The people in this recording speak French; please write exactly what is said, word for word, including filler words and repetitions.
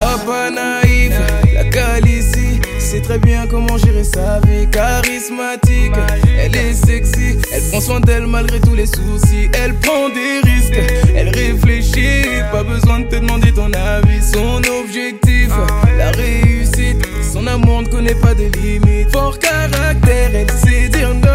pas naïf, la calicie sait très bien comment gérer sa vie. Charismatique, elle est sexy, elle prend soin d'elle malgré tous les soucis. Elle prend des risques, elle réfléchit, pas besoin de te demander ton avis. Son objectif, la réussite, son amour ne connaît pas de limites. Fort caractère, elle sait dire non